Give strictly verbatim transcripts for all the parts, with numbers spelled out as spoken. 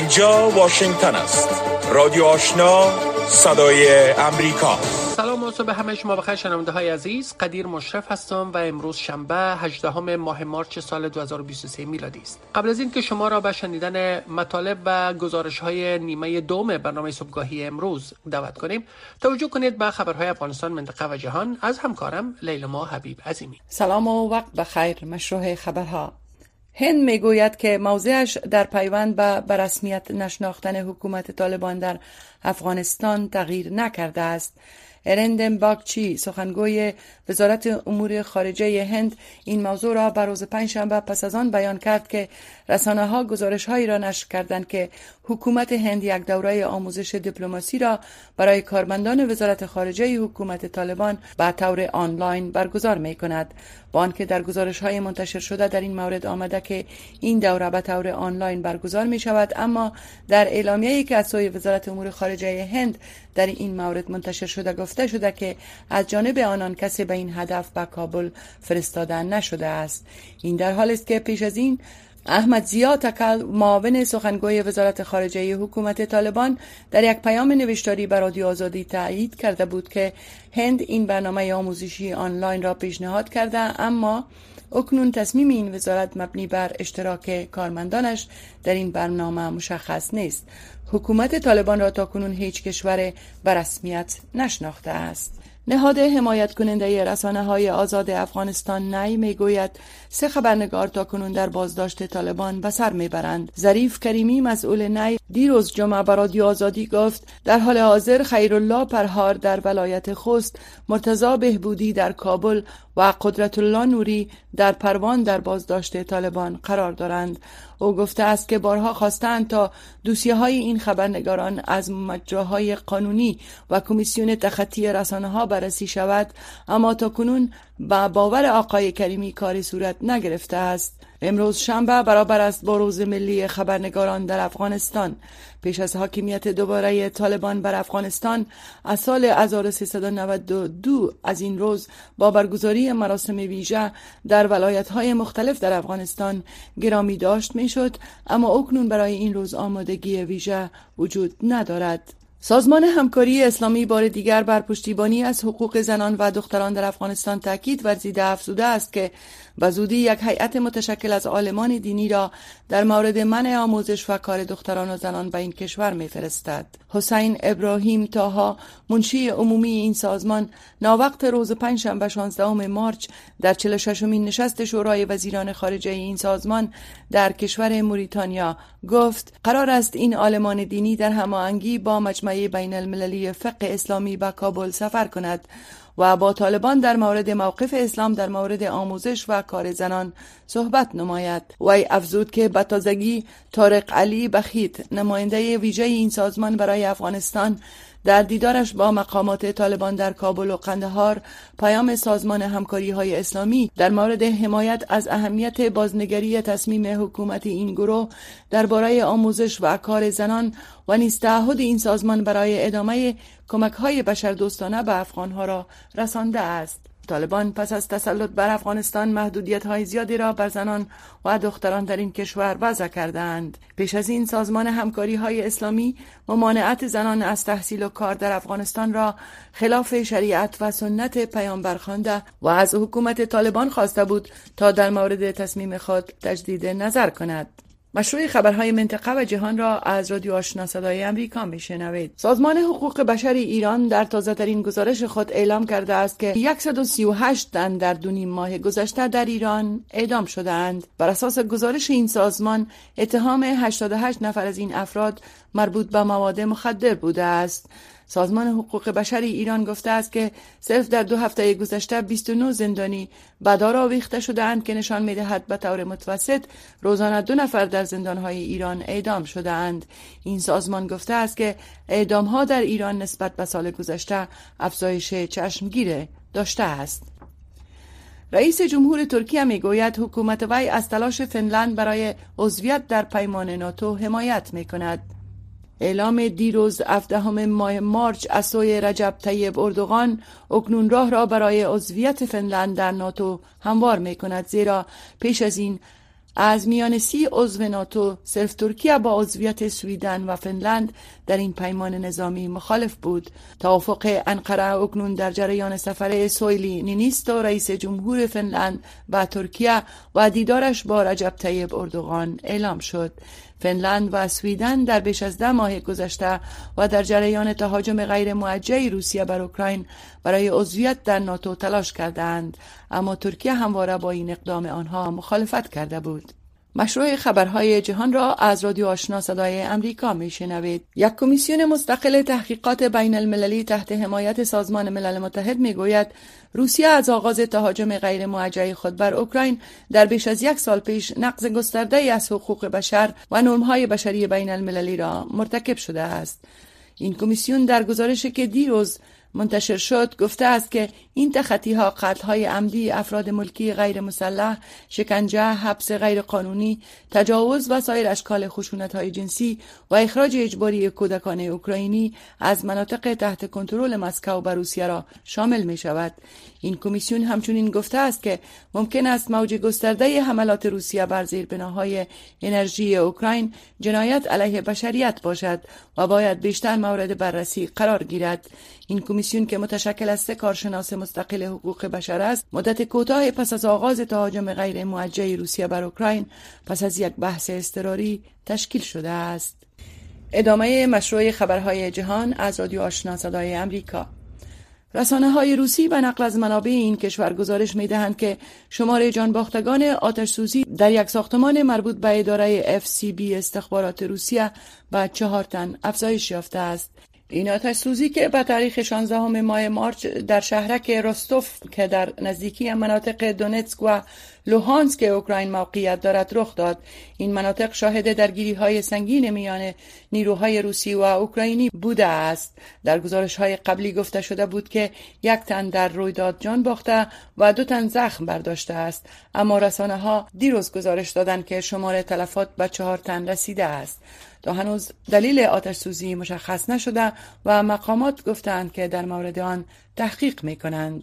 اینجا واشنگتن است. رادیو آشنا، صدای امریکا. سلام و صبح همه شما بخیر شنونده های عزیز. قدیر مشرف هستم و امروز شنبه هجدهم ماه مارس سال دو هزار و بیست و سه میلادی است. قبل از این که شما را به شنیدن مطالب و گزارش های نیمه دوم برنامه صبحگاهی امروز دعوت کنیم، توجه کنید به خبرهای افغانستان، منطقه و جهان از همکارم لیلما حبیب عظیمی. سلام و وقت بخیر. مشروع خبرها. هند میگوید که موضعش در پیوند به برسمیت نشناختن حکومت طالبان در افغانستان تغییر نکرده است. ارندم باگچی، سخنگوی وزارت امور خارجه هند، این موضوع را بر روز پنجشنبه پس از آن بیان کرد که رسانه‌ها گزارش‌هایی را نشر کردند که حکومت هند یک دوره آموزش دیپلماسی را برای کارمندان وزارت خارجه حکومت طالبان به طور آنلاین برگزار می‌کند. با آنکه در گزارش‌های منتشر شده در این مورد آمده که این دوره به طور آنلاین برگزار می‌شود، اما در اعلامیه‌ای که از سوی وزارت امور خارجه هند در این مورد منتشر شده گفته شده که از جانب آنان کسی به این هدف به کابل فرستاده نشده است. این در حالی است که پیش از این احمد ضیا تکل، معاون سخنگوی وزارت خارجه حکومت طالبان، در یک پیام نوشتاری به رادیو آزادی تایید کرده بود که هند این برنامه آموزشی آنلاین را پیشنهاد کرده، اما اکنون تصمیم این وزارت مبنی بر اشتراک کارمندانش در این برنامه مشخص نیست. حکومت طالبان را تاکنون هیچ کشور به رسمیت نشناخته است. نهاد حمایت کننده رسانه‌های آزاد افغانستان نی میگوید سه خبرنگار تاکنون در بازداشت طالبان به سر میبرند. ظریف کریمی، مسئول نی، دیروز جمعه به رادیو آزادی گفت در حال حاضر خیرالله پرهار در ولایت خوست، مرتضی بهبودی در کابل و قدرت الله نوری در پروان در بازداشت طالبان قرار دارند. او گفته است که بارها خواستند تا دوسیه‌های این خبرنگاران از مجراهای قانونی و کمیسیون تخطی رسانه‌ها بررسی شود، اما تاکنون با باور آقای کریمی کاری صورت نگرفته است. امروز شنبه برابر است با روز ملی خبرنگاران در افغانستان. پیش از حاکمیت دوباره طالبان بر افغانستان از سال هزار و سیصد و نود و دو از این روز با برگزاری مراسم ویژه در ولایت‌های مختلف در افغانستان گرامی داشت میشد، اما اکنون برای این روز آمادگی ویژه وجود ندارد. سازمان همکاری اسلامی بار دیگر بر پشتیبانی از حقوق زنان و دختران در افغانستان تاکید ورزیده افزوده است که به زودی یک هیئت متشکل از عالمان دینی را در مورد منع آموزش و کار دختران و زنان به این کشور می‌فرستد. حسین ابراهیم طاها، منشی عمومی این سازمان، ناوقت روز پنجشنبه شانزدهم مارس در چهل و ششمین نشست شورای وزیران خارجه این سازمان در کشور موریتانیا گفت قرار است این عالمان دینی در هماهنگی با مجمع بین المللی فقه اسلامی به کابل سفر کند و با طالبان در مورد موقف اسلام در مورد آموزش و کار زنان صحبت نماید. وی افزود که به تازگی طارق علی بخیت، نماینده ویژه این سازمان برای افغانستان، در دیدارش با مقامات طالبان در کابل و قندهار پیام سازمان همکاری های اسلامی در مورد حمایت از اهمیت بازنگری تصمیم حکومت این گروه درباره آموزش و کار زنان و نیز تعهد این سازمان برای ادامه کمک های بشردوستانه به افغانها را رسانده است. طالبان پس از تسلط بر افغانستان محدودیت‌های زیادی را بر زنان و دختران در این کشور وضع کردند. پیش از این سازمان همکاری‌های اسلامی ممانعت زنان از تحصیل و کار در افغانستان را خلاف شریعت و سنت پیامبر خوانده و از حکومت طالبان خواسته بود تا در مورد تصمیم خود تجدید نظر کند. مشروع خبرهای منطقه و جهان را از رادیو آشنا صدای امریکا میشنوید. سازمان حقوق بشر ایران در تازه‌ترین گزارش خود اعلام کرده است که صد و سی و هشت تن در دو نیم ماه گذشته در ایران اعدام شدند. بر اساس گزارش این سازمان، اتهام هشتاد و هشت نفر از این افراد مربوط به مواد مخدر بوده است. سازمان حقوق بشر ایران گفته است که صرف در دو هفته گذشته بیست و نه زندانی به دار آویخته شده‌اند که نشان می‌دهد به طور متوسط روزانه دو نفر در زندان‌های ایران اعدام شده‌اند. این سازمان گفته است که اعدام‌ها در ایران نسبت به سال گذشته افزایش چشمگیر داشته است. رئیس جمهور ترکیه میگوید حکومت وی از تلاش فنلند برای عضویت در پیمان ناتو حمایت می‌کند. اعلام دیروز هفدهم ماه مارس از سوی رجب طیب اردوغان اکنون راه را برای عضویت فنلند در ناتو هموار می کند، زیرا پیش از این از میان سی عضو ناتو صرف ترکیه با عضویت سویدن و فنلند در این پیمان نظامی مخالف بود. توافق انقره اکنون در جریان سفر سویلی نینیستو رئیس جمهور فنلند و ترکیه و دیدارش با رجب طیب اردوغان اعلام شد. فنلند و سویدن در بیش از ده ماه گذشته و در جریان تهاجم غیر موجه روسیه بر اوکراین برای عضویت در ناتو تلاش کردند، اما ترکیه همواره با این اقدام آنها مخالفت کرده بود. مشروع خبرهای جهان را از رادیو آشنا صدای امریکا میشنوید. یک کمیسیون مستقل تحقیقات بین المللی تحت حمایت سازمان ملل متحد میگوید روسیه از آغاز تهاجم غیر موجه خود بر اوکراین در بیش از یک سال پیش نقض گسترده‌ای از حقوق بشر و نرم‌های بشری بین المللی را مرتکب شده است. این کمیسیون در گزارشی که دیروز منتشر شد گفته است که این تخطی‌ها قتل‌های عمدی افراد ملکی غیر مسلح، شکنجه، حبس غیر قانونی، تجاوز و سایر اشکال خشونت‌های جنسی و اخراج اجباری کودکان اوکراینی از مناطق تحت کنترل مسکو و روسیه را شامل می‌شود. این کمیسیون همچنین گفته است که ممکن است موج گسترده حملات روسیه بر زیربناهای انرژی اوکراین جنایت علیه بشریت باشد و باید بیشتر مورد بررسی قرار گیرد. این کمیسیون که متشکل از سه کارشناس مستقل حقوق بشر است، مدت کوتاه پس از آغاز تهاجم غیر موجه روسیه بر اوکراین پس از یک بحث اضطراری تشکیل شده است. ادامه مشروع خبرهای جهان از رادیو آشنا صدای امریکا. رسانه‌های روسی و نقل از منابع این کشور گزارش می‌دهند که شمار جانباختگان آتش سوزی در یک ساختمان مربوط به اداره اف سی بی استخبارات روسیه به چهار تن افزایش یافته است. این آتش سوزی که به تاریخ شانزدهم ماه مارچ در شهرک روستوف که در نزدیکی مناطق دونتسک و لوهانسک اوکراین موقعیت دارد رخ داد. این مناطق شاهد درگیری‌های سنگین میان نیروهای روسی و اوکراینی بوده است. در گزارش‌های قبلی گفته شده بود که یک تن در رویداد جان باخته و دو تن زخم برداشته است، اما رسانه‌ها دیروز گزارش دادند که شمار تلفات به چهار تن رسیده است. تا هنوز دلیل آتش سوزی مشخص نشده و مقامات گفتند که در مورد آن تحقیق می‌کنند.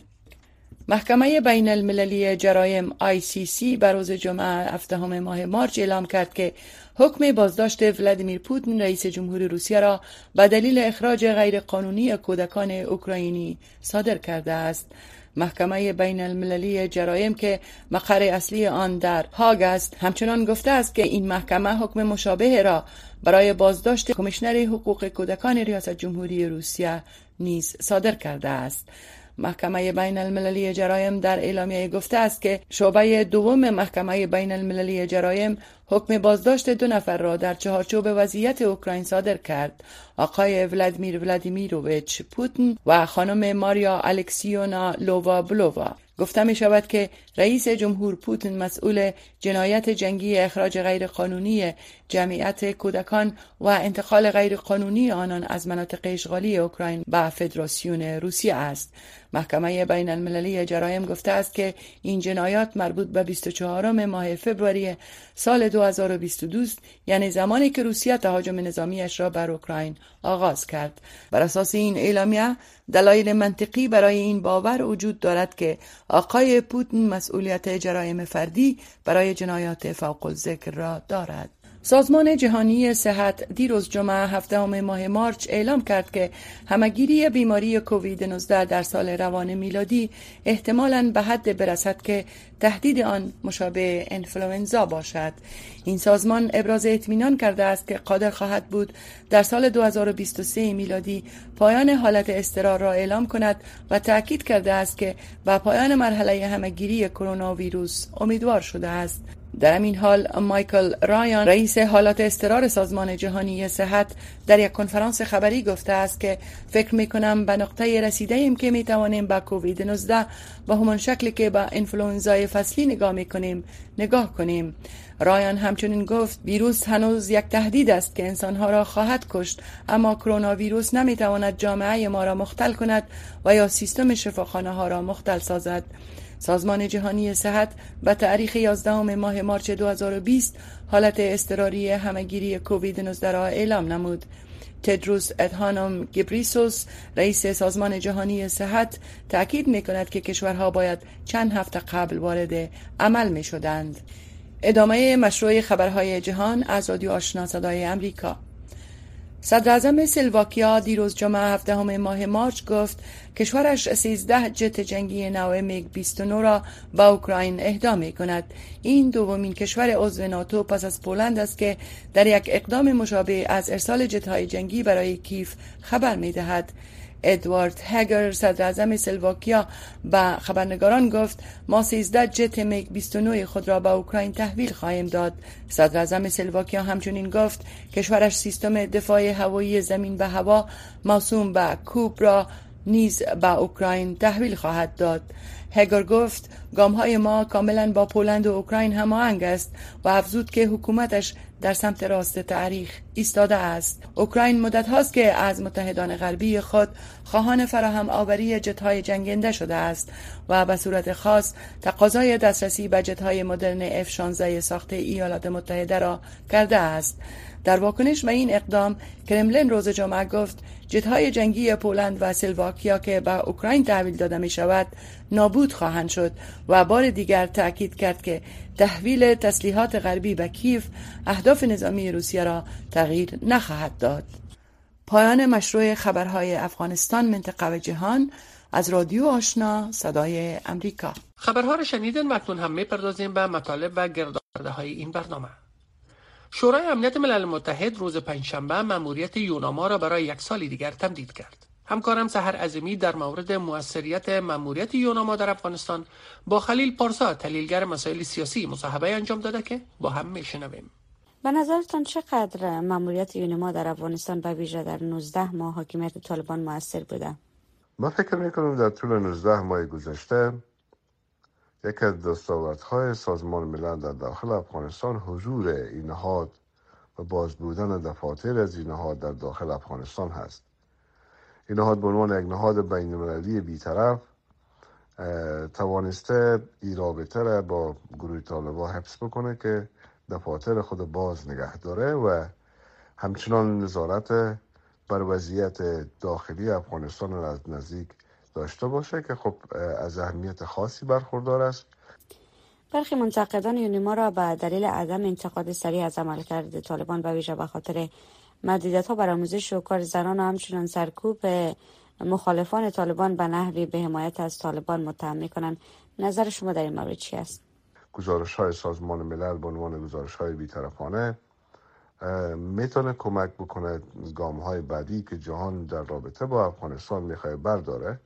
محکمه بین المللی جرایم آی سی سی بر روز جمعه هفدهم ماه مارچ اعلام کرد که حکم بازداشت ولادیمیر پوتین رئیس جمهور روسیه را به دلیل اخراج غیرقانونی کودکان اوکراینی صادر کرده است. محکمه بین المللی جرایم که مقر اصلی آن در هاگ است همچنان گفته است که این محکمه حکم مشابه را برای بازداشت کمیشنر حقوق کودکان ریاست جمهوری روسیه نیز صادر کرده است. محکمه بین المللی جرایم در اعلامیه گفته است که شعبه دوم محکمه بین المللی جرایم حکم بازداشت دو نفر را در چهارچوب وضعیت اوکراین صادر کرد. آقای ولادیمیر ولادیمیروویچ پوتین و خانم ماریا الکسیونا لووا-بلووا. گفته می شود که رئیس جمهور پوتین مسئول جنایت جنگی اخراج غیرقانونی جمعیت کودکان و انتقال غیرقانونی آنان از مناطق اشغالی اوکراین به فدراسیون روسیه است. محکمه بین المللی جرایم گفته است که این جنایات مربوط به بیست و چهارم ماه فوریه سال دو هزار و بیست و دو است، یعنی زمانی که روسیه تهاجم نظامیش را بر اوکراین آغاز کرد. بر اساس این اعلامیه دلایل منطقی برای این باور وجود دارد که آقای پوتین مسئولیت جرایم فردی برای جنایات فوق الذکر را دارد. سازمان جهانی صحت دیروز جمعه هفدهم ماه مارچ اعلام کرد که همهگیری بیماری کووید نوزده در سال روان میلادی احتمالاً به حد برسد که تهدید آن مشابه انفلوئنزا باشد. این سازمان ابراز اطمینان کرده است که قادر خواهد بود در سال دو هزار و بیست و سه میلادی پایان حالت اضطرار را اعلام کند و تأکید کرده است که با پایان مرحله همهگیری کرونا ویروس امیدوار شده است. در این حال مایکل رایان رئیس حالات اضطرار سازمان جهانی صحت در یک کنفرانس خبری گفته است که فکر می‌کنم به نقطه رسیده ایم که می‌توانیم با کووید نوزده با همان شکلی که با انفلوئنزای فصلی نگاه می‌کنیم نگاه کنیم. رایان همچنین گفت ویروس هنوز یک تهدید است که انسانها را خواهد کشت، اما کرونا ویروس نمی‌تواند جامعه ما را مختل کند و یا سیستم شفاخانه ها را مختل سازد. سازمان جهانی صحت به تاریخ یازدهم ماه مارچ دو هزار و بیست حالت اضطراری همهگیری کووید نوزده را اعلام نمود. تدروس ادهانوم گبریسوس رئیس سازمان جهانی صحت تأکید می‌کند که کشورها باید چند هفته قبل وارد عمل می‌شدند. ادامه مشروع خبرهای جهان از رادیو آشنا صدای امریکا. صدر اعظم سلواکیا دیروز جمعه هفدهم ماه مارچ گفت کشورش سیزده جت جنگی نوع میگ بیست و نه را به اوکراین اهدا می کند. این دومین کشور عضو ناتو پس از پولند است که در یک اقدام مشابه از ارسال جت‌های جنگی برای کیف خبر می دهد. ادوارد هگر صدر اعظم سلواکیا به خبرنگاران گفت ما سیزده جت میگ بیست و نه خود را به اوکراین تحویل خواهیم داد. صدر اعظم سلواکیا همچنین گفت کشورش سیستم دفاع هوایی زمین به هوا موسوم به کوب را نیز به اوکراین تحویل خواهد داد. هگر گفت گام‌های ما کاملا با پولند و اوکراین هماهنگ است و افزود که حکومتش در سمت راست تاریخ ایستاده است. اوکراین مدت هاست که از متحدان غربی خود خواهان فراهم آوری جت‌های جنگنده شده است و به صورت خاص تقاضای دسترسی به جت‌های مدرن اف شانزده ساخته ایالات متحده را کرده است. در واکنش به این اقدام کرملین روز جمعه گفت جت‌های جنگی پولند و سلواکیا که به اوکراین تحویل داده می شود نابود خواهند شد و بار دیگر تأکید کرد که تحویل تسلیحات غربی به کیف اهداف نظامی روسیه را تغییر نخواهد داد. پایان مشروع خبرهای افغانستان منطقه و جهان از رادیو آشنا صدای امریکا. خبرها را شنیدن و اکنون هم می‌پردازیم به مطالب و گردآورده‌های این برنامه. شورای امنیت ملل متحد روز پنجشنبه مأموریت یوناما را برای یک سال دیگر تمدید کرد. همکارم سحر عظیمی در مورد موثریت مأموریت یوناما در افغانستان با خلیل پارسا تحلیلگر مسائل سیاسی مصاحبه انجام داده که با هم میشنویم. به نظرتان چقدر مأموریت یوناما در افغانستان به ویژه در نوزده ماه حاکمیت طالبان موثر بوده؟ من فکر میکنم در طول نوزده ماه گذشته یکی از دستاوردهای سازمان ملل در داخل افغانستان حضور این نهاد و باز بودن دفاتر از این نهاد در داخل افغانستان هست. این نهاد به عنوان یک نهاد بین‌المللی بی‌طرف توانسته این رابطه را با گروه طالبان حفظ بکنه که دفاتر خود باز نگه داره و همچنان نظارت بر وضعیت داخلی افغانستان را از نزدیک داشته باشه که خب از اهمیت خاصی برخوردار است. برخی منتقدان یوناما را به دلیل عدم انتقاد سریع از عملکرد طالبان به ویژه به خاطر محدودیت‌ها بر آموزش و کار زنان و همچنان سرکوب مخالفان طالبان به نحوی به حمایت از طالبان متهم می‌کنند. نظر شما در این مورد چی است؟ گزارش‌های سازمان ملل به عنوان گزارش‌های بی‌طرفانه میتونه کمک بکنه گام‌های بعدی که جهان در رابطه با افغانستان میخواد برداره.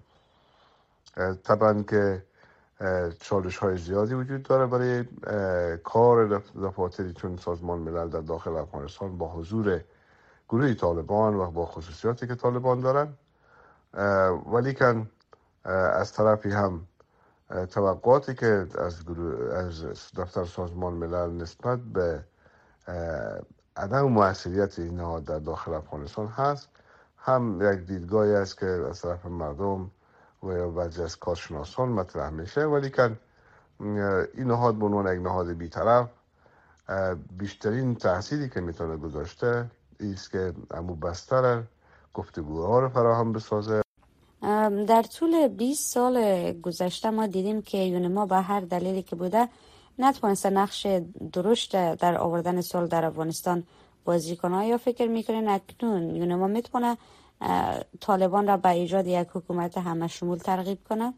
طبعا که چالش‌های زیادی وجود داره برای کار دفاتری چون سازمان ملل در داخل افغانستان با حضور گروه طالبان و با خصوصیاتی که طالبان دارن، ولی که از طرفی هم توقعاتی که از گروه از دفتر سازمان ملل نسبت به عدم موثریت این نهاد در داخل افغانستان هست، هم یک دیدگاهی است که از طرف مردم و بعضی از کارشناسان مطرح میشه، ولی که این نهاد به عنوان یک نهاد بی‌طرف بیشترین تأثیری که میتونه گذاشته ایست که امو بستر گفتگوها رو فراهم بسازه. در طول بیست سال گذشته ما دیدیم که یوناما به هر دلیلی که بوده نتوانسته نقش درشت در آوردن صلح در افغانستان بازی کنه. یا فکر میکنین اکنون یوناما میتونه طالبان را به ایجاد یک حکومت همه شمول ترغیب کنه؟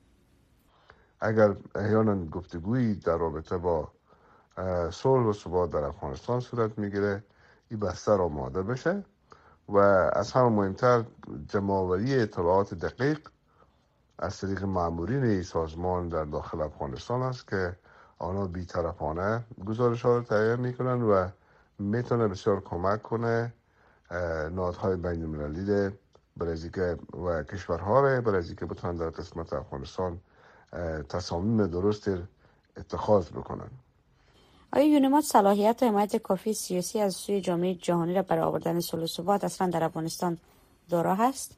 اگر احیانا گفتگویی در رابطه با صلح و ثبات در افغانستان صورت میگیره، این بستر آماده بشه و از همه مهمتر جمع‌آوری اطلاعات دقیق از طریق مامورین سازمان در داخل افغانستان است که آنها بی‌طرفانه گزارش ها رو تهیه میکنن و میتونه بسیار کمک کنه نهادهای بین المللی برای اینکه و کشورها را برای اینکه بتونن در قسمت افغانستان تصامیم درست اتخاذ بکنن. آیا یوناما صلاحیت و حمایت کافی سیاسی از سوی جامعه جهانی را برای آوردن صلح و ثبات اصلا در افغانستان دارا هست؟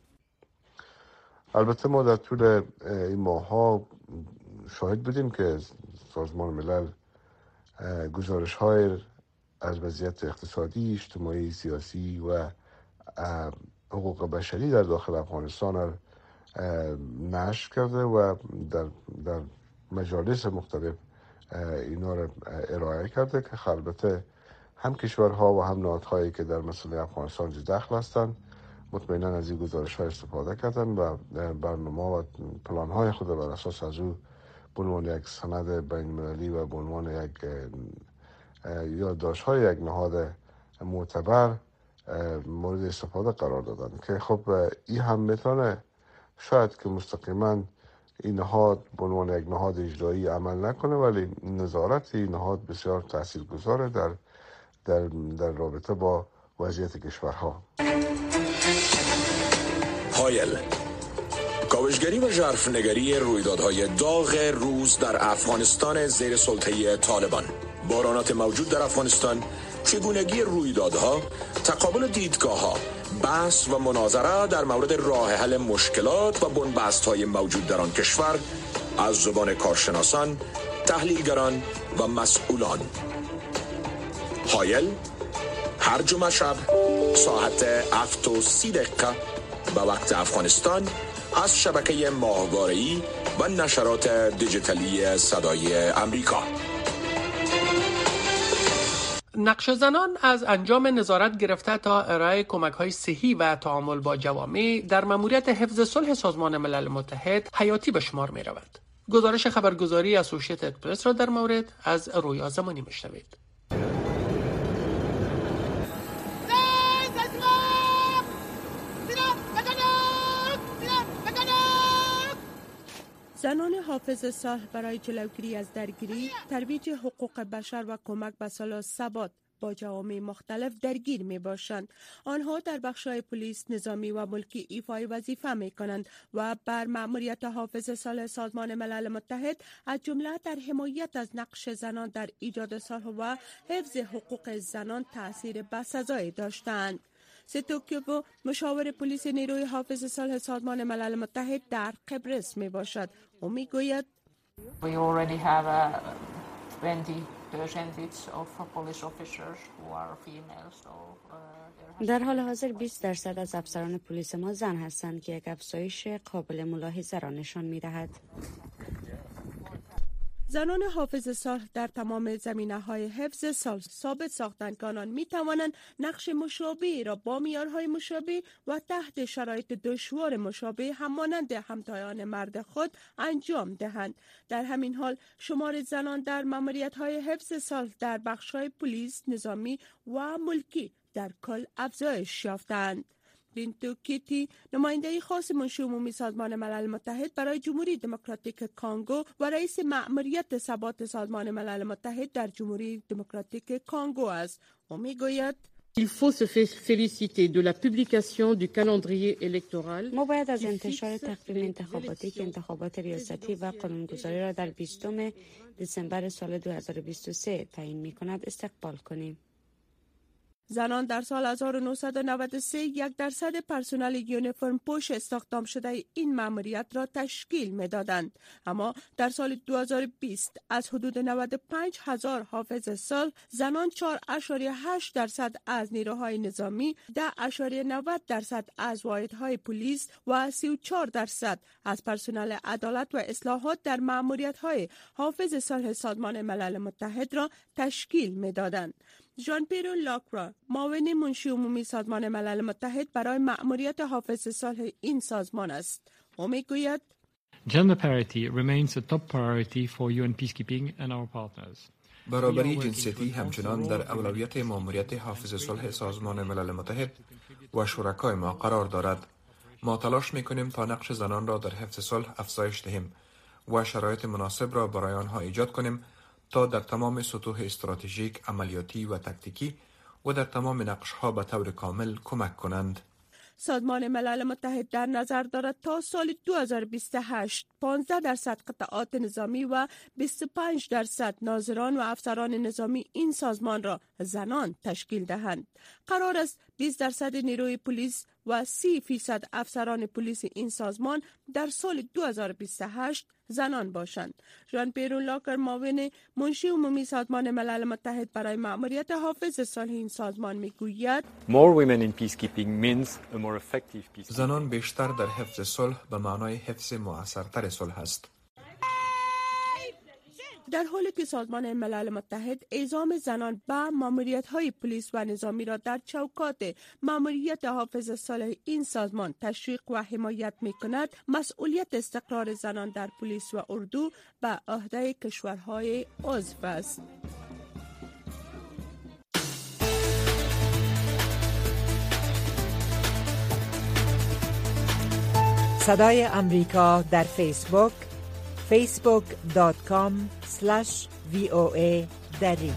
البته ما در طول این ماه‌ها شاهد بودیم که سازمان ملل گزارش های از وضعیت اقتصادی، اجتماعی، سیاسی و حقوق بشری در داخل افغانستان را نشر کرده و در, در مجالس مختلف اینا رو ارائه کرده که البته هم کشورها و هم نهادهایی که در مسئله افغانستان دخل هستند مطمئنا از این گزارش ها استفاده کردن و برنامه و پلان های خود بر اساس از او به عنوان یک سند بین المللی و به عنوان یک یادداشت های یک نهاد معتبر مورد استفاده قرار دادن که خب این هم میتونه شاید که مستقیما این نهاد به عنوان یک نهاد اجرایی عمل نکنه، ولی نظارت این نهاد بسیار تاثیرگذاره در در در رابطه با وضعیت کشورها. هایل، کاوشگری و ژرفنگری رویدادهای داغ روز در افغانستان زیر سلطه طالبان، بحرانات موجود در افغانستان، چگونگی رویدادها، تقابل دیدگاه‌ها، بحث و مناظره در مورد راه حل مشکلات و بنبست‌های موجود در آن کشور از زبان کارشناسان، تحلیلگران و مسئولان. هایل هر جمعه شب ساعت هفت و سی دقیقه به وقت افغانستان از شبکه ماهواره‌ای و نشرات دیجیتالی صدای امریکا. نقش زنان از انجام نظارت گرفته تا ارائه کمک‌های صحی و تعامل با جوامع در ماموریت حفظ صلح سازمان ملل متحد حیاتی به شمار می‌رود. گزارش خبرگزاری اسوشییتد پرس را در مورد از رویا زمانی می‌شنوید. زنان حافظ صلح برای جلوگیری از درگیری، ترویج حقوق بشر و کمک به صلح و ثبات با جوامع مختلف درگیر می باشند. آنها در بخش‌های پلیس، نظامی و ملکی ایفای وظیفه می کنند و بر مأموریت حافظ صلح سازمان ملل متحد از جمله در حمایت از نقش زنان در ایجاد صلح و حفظ حقوق زنان تأثیر بسزایی داشتند. ستوکیو مشاور پلیس نیروی حافظ صلح سازمان ملل متحد در قبرس می باشد. او می گوید We already have a twenty percentage of police officers who are female, so uh, در حال حاضر بیست درصد از افسران پلیس ما زن هستند که یک افزایش قابل ملاحظه را نشان می دهد. زنان حافظ صلح در تمام زمینه‌های حفظ صلح ثابت ساختند که آنان می‌توانند نقش مشابهی را با معیارهای مشابه و تحت شرایط دشوار مشابه همانند همتایان مرد خود انجام دهند. در همین حال شمار زنان در ماموریت‌های حفظ صلح در بخش‌های پلیس، نظامی و ملکی در کل افزایش یافتند. بینتو کیتی، نماینده خاص منشی عمومی سازمان ملل متحد برای جمهوری دموکراتیک کانگو و رئیس مأموریت ثبات سازمان ملل متحد در جمهوری دموکراتیک کانگو است. او میگوید Il faut se féliciter de la publication du calendrier électoral. ما باید از انتشار تقویم انتخاباتی که انتخابات ریاستی و قانونگذاری را در بیستم دسامبر سال دو هزار و بیست و سه تعیین می‌کند استقبال کنیم. زنان در سال هزار و نهصد و نود و سه یک درصد پرسنل یونیفرم پوش استخدام شده این مأموریت را تشکیل می‌دادند، اما در سال دو هزار و بیست از حدود نود و پنج هزار حافظ صلح زنان چهار ممیز هشت درصد از نیروهای نظامی، ده ممیز نود درصد از واحدهای پلیس و سی و چهار درصد از پرسنل عدالت و اصلاحات در مأموریت‌های حافظ صلح سازمان ملل متحد را تشکیل می‌دادند. ژان پیرو لاکرا، معاون منشی عمومی سازمان ملل متحد برای مأموریت حافظ صلح این سازمان است. او میگوید Gender parity remains a top priority for U N peacekeeping and our partners. برابری جنسیتی همچنان در اولویت مأموریت حافظ صلح سازمان ملل متحد و شرکای ما قرار دارد. ما تلاش می‌کنیم تا نقش زنان را در حفظ صلح افزایش دهیم و شرایط مناسب را برای آنها ایجاد کنیم تا در تمام سطوح استراتژیک، عملیاتی و تکتیکی و در تمام نقش‌ها به طور کامل کمک کنند. سازمان ملل متحد در نظر دارد تا سال دو هزار و بیست و هشت پانزده درصد قطعات نظامی و بیست و پنج درصد ناظران و افسران نظامی این سازمان را زنان تشکیل دهند. قرار است بیست درصد نیروی پلیس و سی فیصد افسران پلیس این سازمان در سال دو هزار و بیست و هشت زنان باشند. ژان پیرو لاکر، معاون منشی عمومی سازمان ملل متحد برای مأموریت حافظ صلح این سازمان میگوید زنان بیشتر در حفظ صلح به معنای حفظ مؤثرتر صلح است. در حالی که سازمان ملل متحد اعزام زنان به ماموریت‌های پلیس و نظامی را در چوکات ماموریت حافظ صالح این سازمان تشویق و حمایت می‌کند، مسئولیت استقرار زنان در پلیس و اردو به عهده کشورهای عضو است. صدای امریکا در فیسبوک فیسبوک دات کام اسلش وی او ای دری.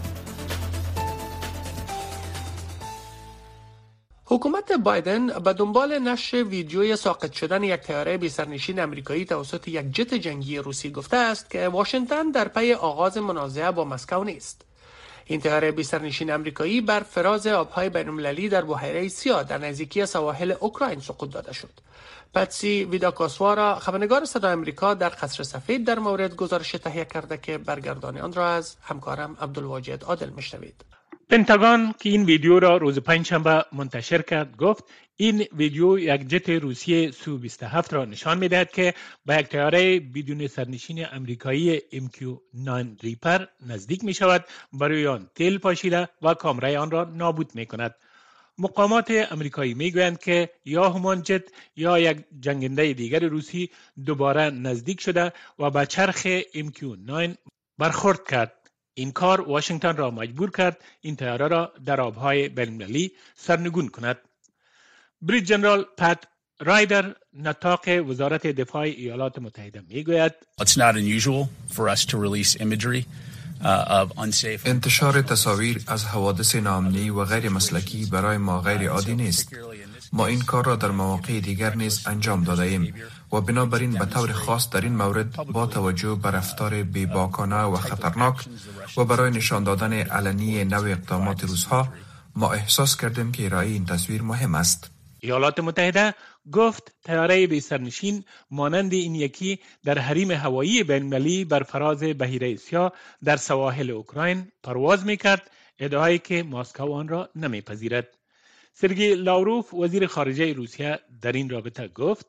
حکومت بایدن به دنبال نشر ویدیوی ساقط شدن یک طیاره بی‌سرنشین آمریکایی توسط یک جت جنگی روسی گفته است که واشنگتن در پی آغاز منازعه با مسکو نیست. این طیاره بی‌سرنشین آمریکایی بر فراز آبهای بین‌المللی در بحیره سیاه در نزدیکی سواحل اوکراین سقوط داده شد. پاتسی ویداکاسوارا، خبرنگار صدای آمریکا در قصر سفید، در مورد گزارش تهیه کرده که برگردانی آن را از همکارم عبدالواجد عادل میشنوید. پنتاگون که این ویدیو را روز پنجشنبه منتشر کرد گفت این ویدیو یک جت روسی سو بیست و هفت را نشان می‌دهد که با یک طیاره بدون سرنشین آمریکایی ام کیو نه ریپر نزدیک می شود، برای آن تیل پاشیده و کامرای آن را نابود می کند. مقامات آمریکایی میگویند که یا همان جت یا یک جنگنده دیگر روسی دوباره نزدیک شده و به چرخ ام کیو نه برخورد کرد. این کار واشنگتن را مجبور کرد این طیاره را در آبهای بین‌المللی سرنگون کند. بریگیدیر جنرال پت رایدر، نطاق وزارت دفاع ایالات متحده میگوید It's not unusual for us to release imagery انتشار تصاویر از حوادث ناامنی و غیر مسلکی برای ما غیر عادی نیست. ما این کار را در مواقع دیگر نیز انجام داده ایم و بنابراین به طور خاص در این مورد با توجه به رفتار بی‌باکانه و خطرناک و برای نشان دادن علنی نوع اقدامات روس‌ها ما احساس کردیم که ارائه این تصویر مهم است. ایالات متحده گفت طیاره بی سرنشین مانند این یکی در حریم هوایی بین‌المللی بر فراز بحیره سیاه در سواحل اوکراین پرواز می‌کرد، ادعایی که مسکو آن را نمی‌پذیرد. سرگئی لاوروف، وزیر خارجه روسیه، در این رابطه گفت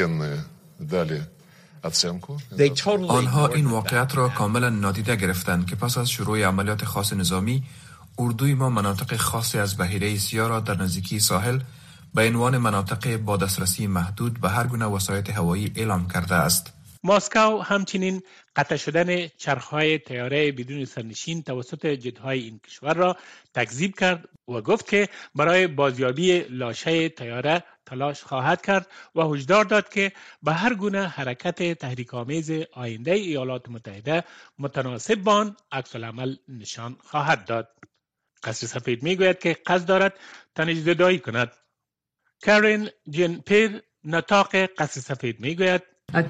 آنها این واقعیت را کاملا نادیده گرفتند که پس از شروع عملیات خاص نظامی اردوی ما مناطق خاصی از بحیره سیاه را در نزدیکی ساحل به عنوان مناطق با دسترسی محدود به هر گونه وسایط هوایی اعلام کرده است. مسکو همچنین قطع شدن چرخهای طیاره بدون سرنشین توسط جت‌های این کشور را تکذیب کرد و گفت که برای بازیابی لاشه طیاره تلاش خواهد کرد و هشدار داد که به هر گونه حرکت تحریک‌آمیز آینده ایالات متحده متناسب با آن عکس‌العمل نشان خواهد داد. قصر سفید میگوید که قصد دارد تنش زدایی کند. کارین جن پیر، نطاق قصر سفید میگوید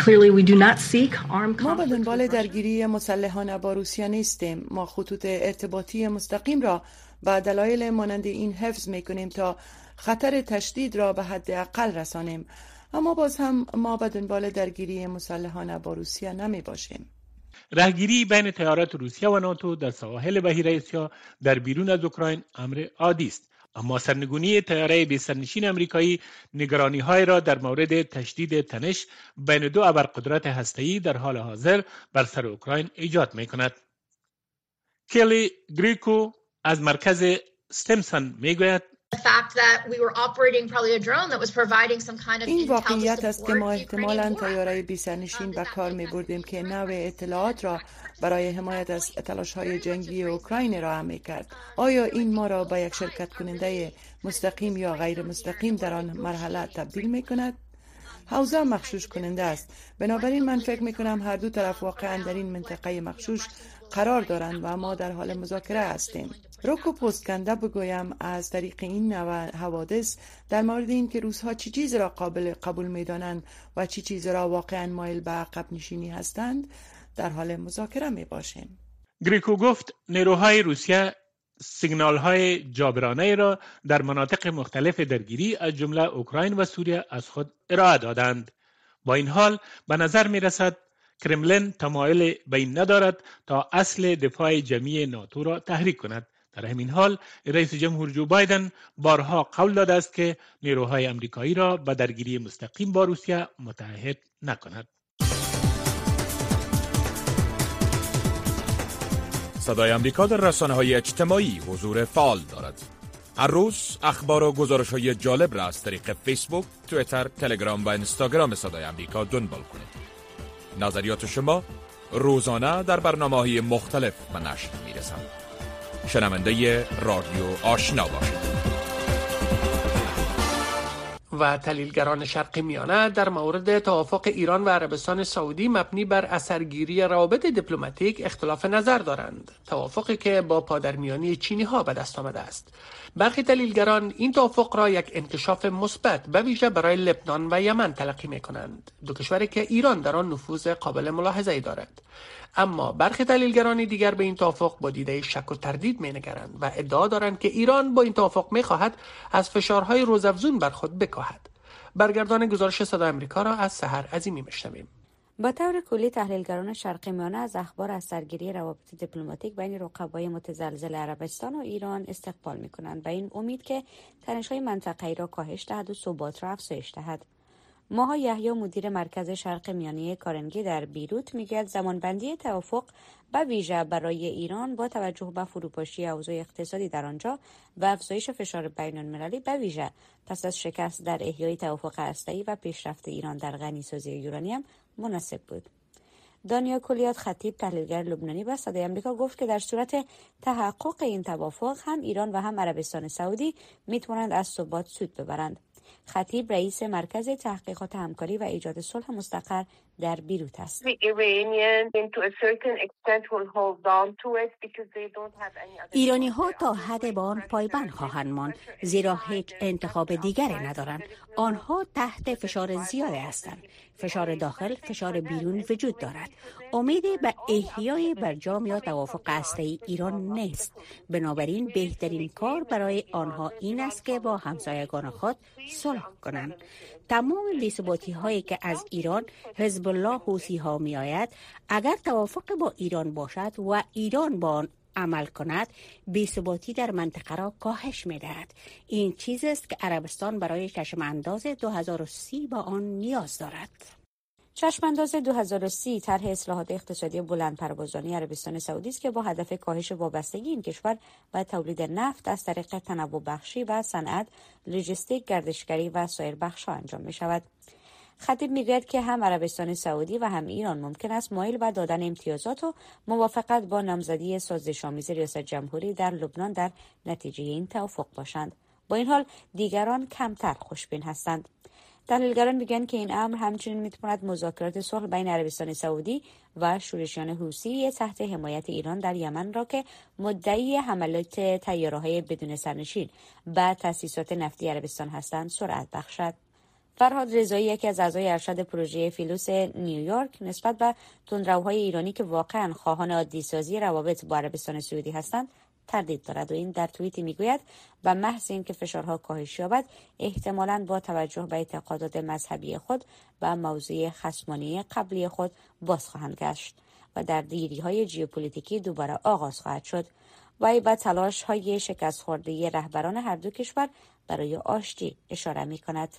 ما به دنبال درگیری مسلحانه با روسیه نیستیم. ما خطوط ارتباطی مستقیم را به دلایل مانند این حفظ میکنیم تا خطر تشدید را به حد اقل رسانیم، اما باز هم ما به دنبال درگیری مسلحانه با روسیه نمی باشیم. راهگیری بین تیارات روسیه و ناتو در سواحل بحیره سیاه در بیرون از اوکراین امر عادی است، اما سرنگونی طیاره بی‌سرنشین آمریکایی نگرانی‌های را در مورد تشدید تنش بین دو ابرقدرت هسته‌ای در حال حاضر بر سر اوکراین ایجاد می‌کند. کلی گریکو از مرکز استمسون میگوید این واقعیت است که ما احتمالاً طیاره بی‌سرنشین به کار می‌بردیم که نوع اطلاعات را برای حمایت از تلاش‌های جنگی اوکراین ارائه می‌کرد. آیا این ما را به یک شرکت کننده مستقیم یا غیر مستقیم در آن مرحله تبدیل می‌کند؟ حوزه مغشوش کننده است. بنابراین من فکر می‌کنم هر دو طرف واقعاً در این منطقه مغشوش قرار دارند و ما در حال مذاکره هستیم. روکو پستکنده بگویم از طریق این نوع حوادث در مورد این که روس‌ها چی چیز را قابل قبول می‌دانند و چی چیز را واقعاً مایل به عقب نشینی هستند در حال مذاکره می‌باشیم. گریکو گفت نیروهای روسیه سیگنال‌های جابرانه را در مناطق مختلف درگیری از جمله اوکراین و سوریه از خود ارائه دادند. با این حال به نظر می‌رسد کرملین تمایل به این ندارد تا اصل دفاع جمعی ناتو را تحریک کند. در همین حال رئیس جمهور جو بایدن بارها قول داده است که نیروهای آمریکایی را به درگیری مستقیم با روسیه متعهد نکند. صدای آمریکا در رسانه‌های اجتماعی حضور فعال دارد. هر روز اخبار و گزارش‌های جالب را از طریق فیسبوک، توییتر، تلگرام و اینستاگرام صدای آمریکا دنبال کنید. نظریات شما روزانه در برنامه‌های مختلف به نشر می‌رسند. شنونده رادیو آشنا باشید. و تحلیلگران شرق میانه در مورد توافق ایران و عربستان سعودی مبنی بر اثرگیری روابط دیپلماتیک اختلاف نظر دارند. توافقی که با پادرمیانی چینی ها به دست آمده است. برخی تحلیلگران این توافق را یک انکشاف مثبت به ویژه برای لبنان و یمن تلقی می کنند، دو کشوری که ایران در آن نفوذ قابل ملاحظه‌ای دارد. اما برخی تحلیلگران دیگر به این توافق با دیده شک و تردید می‌نگرند و ادعا دارند که ایران با این توافق می‌خواهد از فشارهای روزافزون بر خود بکاهد. برگردان گزارش صدای آمریکا را از سحر عظیمی می‌شنویم. با طور کلی تحلیلگران شرق میانه از اخبار از سرگیری روابط دیپلماتیک بین رقبای متزلزل عربستان و ایران استقبال می‌کنند و این امید که تنش‌های منطقه‌ای را کاهش دهد و ثبات را افزایش دهد. ماها یحیی مدیر مرکز شرق میانه کارنگی در بیروت میگوید زمانبندی توافق به ویژه برای ایران با توجه به فروپاشی اوضاع اقتصادی در آنجا و افزایش فشار بین‌المللی به ویژه پس از شکست در احیای توافق هسته‌ای و پیشرفت ایران در غنیسازی یورانیم مناسب بود. دانیا کلیات خطیب تحلیلگر لبنانی به صدای آمریکا گفت که در صورت تحقق این توافق هم ایران و هم عربستان سعودی میتوانند از ثبات سود ببرند. خطیب رئیس مرکز تحقیقات همکاری و ایجاد صلح مستقر در بیروت است. ایرانی ها تا حد به آن پایبند خواهند ماند زیرا هیچ انتخاب دیگری ندارند. آنها تحت فشار زیاد هستند. فشار داخل، فشار بیرون وجود دارد. امیدی به احیای برجام یا توافق هسته‌ای ایران نیست. بنابراین بهترین کار برای آنها این است که با همسایگان خود صلح کنند. تمام بی‌ثباتی هایی که از ایران، حزب الله، حوثی ها می آید، اگر توافق با ایران باشد و ایران با آن عمل کند، بی‌ثباتی در منطقه را کاهش می دهد. این چیزی است که عربستان برای چشم انداز دو هزار و سی با آن نیاز دارد. چشمانداز دو هزار و سی طرح اصلاحات اقتصادی بلندپروازانه عربستان سعودی است که با هدف کاهش وابستگی این کشور و تولید نفت از طریق تنوع بخشی و صنعت، لوجستیک، گردشگری و سایر بخش‌ها انجام می شود. خطیب میگوید که هم عربستان سعودی و هم ایران ممکن است مایل به دادن امتیازات و موافقت با نامزدی سازش‌آمیز ریاست جمهوری در لبنان در نتیجه این توافق باشند. با این حال دیگران کمتر خوشبین هستند. تحلیلگران میگن که این امر همچنین میتواند مذاکرات صلح بین عربستان سعودی و شورشیان حوثی تحت حمایت ایران در یمن را که مدعی حملات طیاره‌های بدون سرنشین به تأسیسات نفتی عربستان هستند سرعت بخشد. فرهاد رضایی، یکی از اعضای ارشد پروژه فیلوس نیویورک، نسبت به تندروهای ایرانی که واقعا خواهان عادی‌سازی روابط با عربستان سعودی هستند تردید دارد و این در توییتی میگوید به محض اینکه فشارها کاهش یابد احتمالاً با توجه به اعتقادات مذهبی خود و موضوع خصمانه قبلی خود باز خواهند گشت و در دیری‌های ژئوپلیتیکی دوباره آغاز خواهد شد. وی به تلاش‌های شکست خورده رهبران هر دو کشور برای آشتی اشاره می‌کند.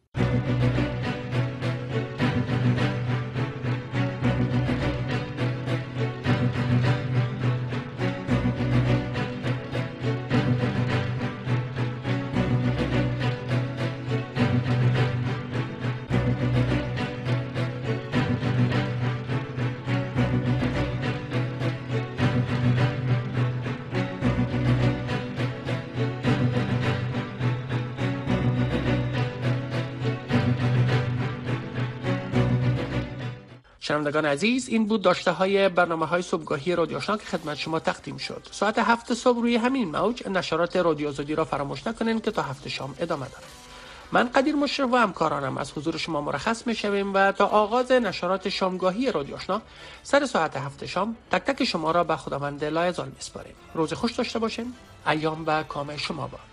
شنوندگان عزیز، این بود داشته های برنامه های صبحگاهی رادیو آشنا که خدمت شما تقدیم شد. ساعت هفت صبح روی همین موج نشرات رادیو آزادی را فراموش نکنین که تا هفت شام ادامه داره. من قدیر مشرف و همکارانم از حضور شما مرخص میشویم و تا آغاز نشرات شامگاهی رادیو آشنا سر ساعت هفت شام تک تک شما را به خداوند لایزال میسپاریم. روز خوش داشته باشین. ایام و کام شما با